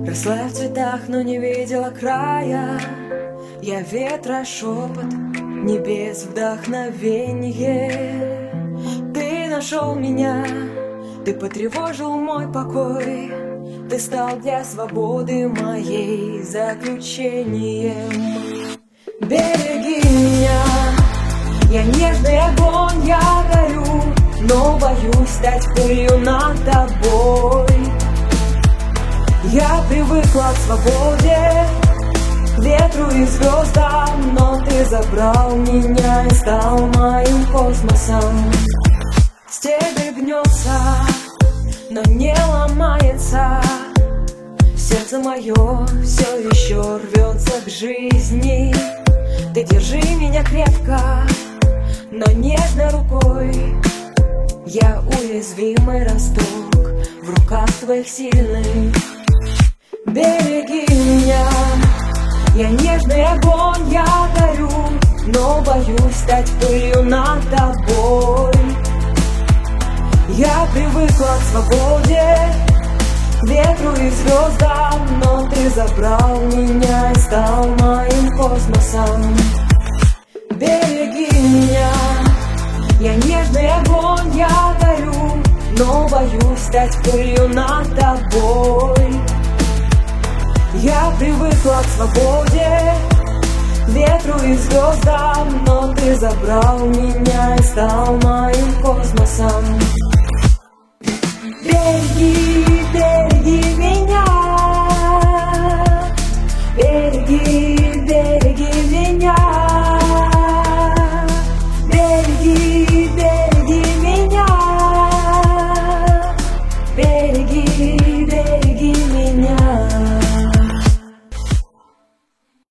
Росла в цветах, но не видела края. Я ветра шепот, небес вдохновенье. Ты нашел меня, ты потревожил мой покой. Ты стал для свободы моей заключением. Береги меня, я нежный огонь, я горю, но боюсь стать пылью над тобой. Я привыкла к свободе, к ветру и звездам, но ты забрал меня и стал моим космосом. Стебель гнется, но не ломается. Сердце мое все еще рвется к жизни. Ты держи меня крепко, но нежной рукой. Я уязвимый росток в руках твоих сильных. Береги меня, я нежный огонь, я горю, но боюсь стать пылью над тобой. Я привыкла к свободе, к ветру и звездам, но ты забрал меня и стал моим космосом. Береги меня, я нежный огонь, я горю, но боюсь стать пылью над тобой. Я привыкла к свободе, к ветру и звездам, но ты забрал меня и стал моим космосом. Береги